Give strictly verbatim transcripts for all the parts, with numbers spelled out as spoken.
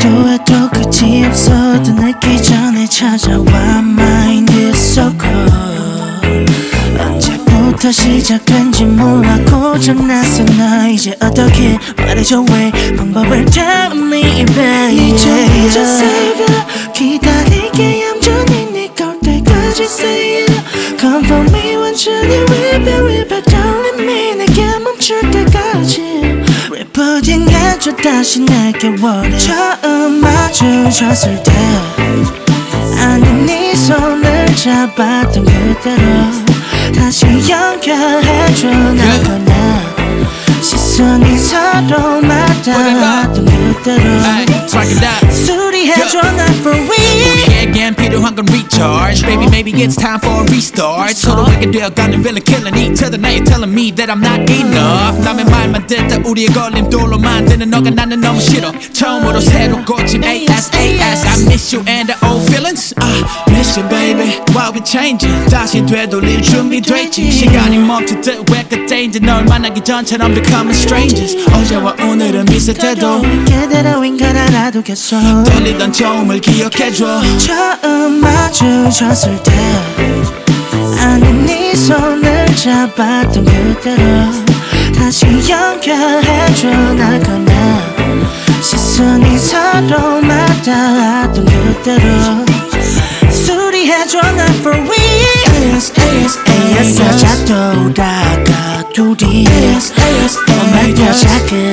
시도해도 끝이 없어도 늦기 전에 찾아와 Mind is so cold. 언제부터 시작한지 몰라 고장났어 나 이제 어떻게 말해줘 왜 방법을 tell me baby. 이제 이제 save it 기다릴게 얌전히 네가 올 때까지 say it. Come for me 완전히 whip it whip it don't let me 내게 멈출 때까지 Reporting 해줘 다시 내게 원해. 처음 마주쳤을 때 아니 네 손을 잡았던 그대로 다시 연결해줘 나거나 시선이 서로 맞닿았던 그대로 수리해줘 나 for real. 우리에겐 필요한 건 recharge. Baby maybe it's time for a restart. 서로에게 되어가는 villain killing each other. Now you're telling me that I'm not enough. 남의 말만 듣다 우리의 걸림돌로 만드는 너가 나는 너무 싫어. 처음으로 새로 고침 A S A S. I miss you and the old feelings. I miss you baby while we changing. 다시 되돌릴 준비됐지. 시간이 멈추듯 왜 그때인지 널 만나기 전처럼 becoming strangers. 어제와 오늘은 비슷해도 그대로인 걸 알아도 계속 떨리던 처음을 기억해줘. 처음 마주쳤을 때 아니 네 손을 잡았던 그대로 다시 연결해줘 나거나 시선이 서로 맞닿았던 그대로 수리해줘 나 for real. 에이에스 여자 돌아가 둘이 너만 여자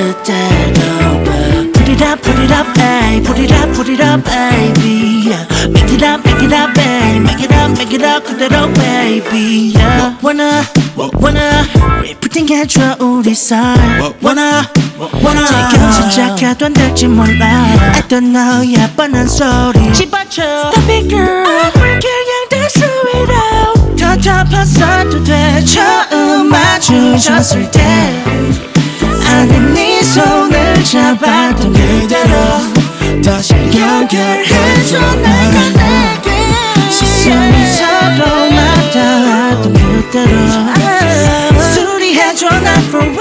그대로 Put it up, put it up, ay, put it up, put it up, baby. Yeah. Make it up, make it up, baby. Make it up, make it up, 그대로, baby. Yeah. Wanna, wanna, repeating 해줘 우리 사이. Wanna, wanna. 지금 시작해도 안 될지 몰라. 했던 너의 뻔한 소리 집어쳐. Stop it, girl. 그냥 다 slow it out. 더 덮었어도 돼. 처음 마주쳤을 때. 아니 네 손을 잡았던 그대로 다시 연결해줘 나가 내게 시선이 서로 맞닿았던 그대로 수리해줘 나 for